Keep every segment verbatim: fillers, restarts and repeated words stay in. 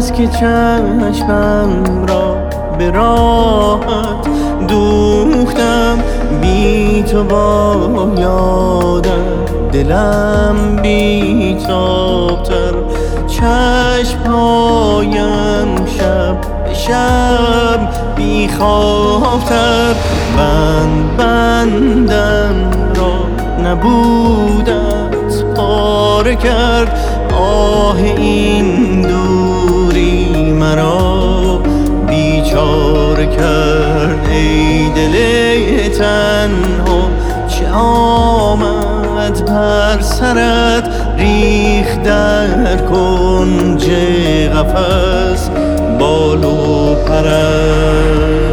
بس که چشمم را به راحت دوختم، بی تو با یادت دلم بی تاب‌تر. چشم‌هایم شب به شب بی خواب‌تر. بند بندم را نبودت پاره کرد. آه این دوری مرا بیچاره کرد. ای دل تنها چه آمد بر سرت؟ ریخت در کنج قفس بال و پرت.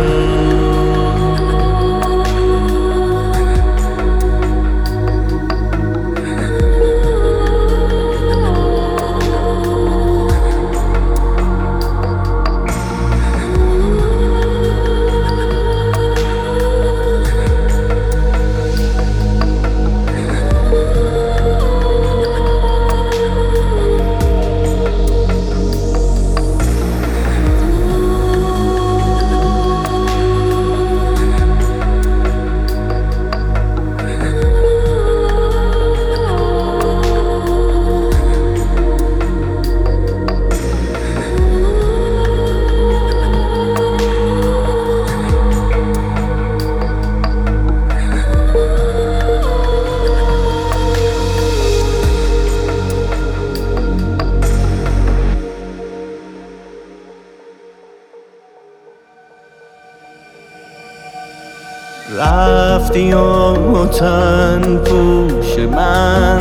رفتی و تن پوش من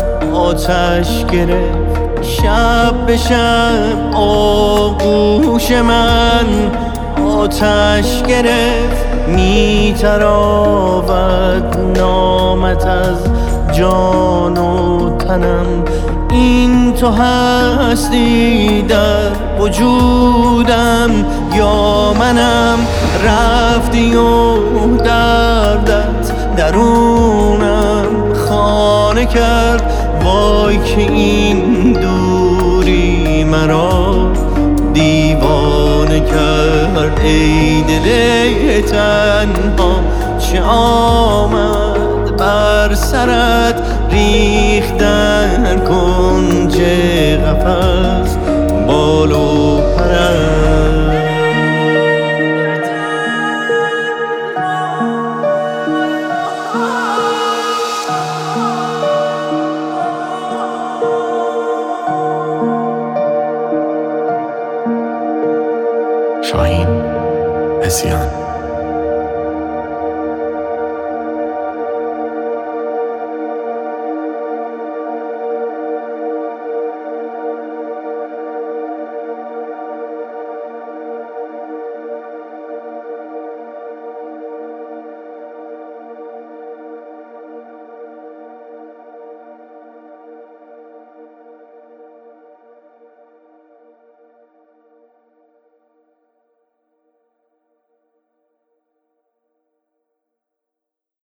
آتش گرفت. شب به شب آغوش من آتش گرفت. می تراود نامت از جان و تنم. این تو هستی در وجودم یا منم؟ رفتی و دردت درونم خانه کرد. وای که این دوری مرا دیوانه کرد. ای دل تنها چه آمد بر سرت؟ ریخت در کنج قفس بال و پرت. شاهین اسیان.